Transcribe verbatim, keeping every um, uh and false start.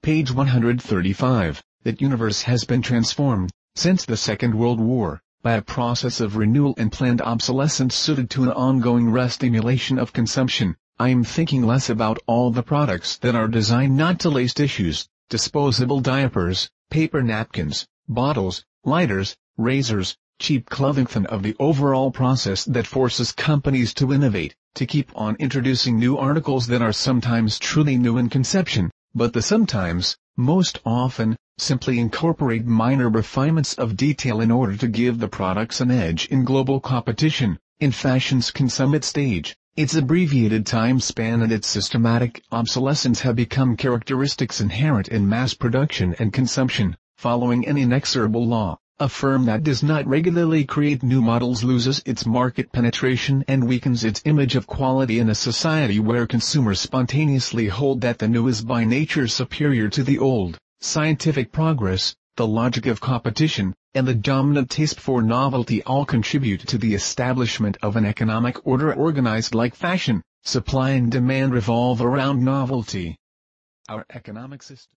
Page one hundred thirty-five, that universe has been transformed, since the Second World War, by a process of renewal and planned obsolescence suited to an ongoing restimulation of consumption. I am thinking less about all the products that are designed not to lace tissues, disposable diapers, paper napkins, bottles, lighters, razors, cheap clothing than of the overall process that forces companies to innovate, to keep on introducing new articles that are sometimes truly new in conception, but the sometimes, most often, simply incorporate minor refinements of detail in order to give the products an edge in global competition. In fashion's consummate stage, its abbreviated time span and its systematic obsolescence have become characteristics inherent in mass production and consumption. Following an inexorable law, a firm that does not regularly create new models loses its market penetration and weakens its image of quality in a society where consumers spontaneously hold that the new is by nature superior to the old. Scientific progress, the logic of competition, and the dominant taste for novelty all contribute to the establishment of an economic order organized like fashion. Supply and demand revolve around novelty. Our economic system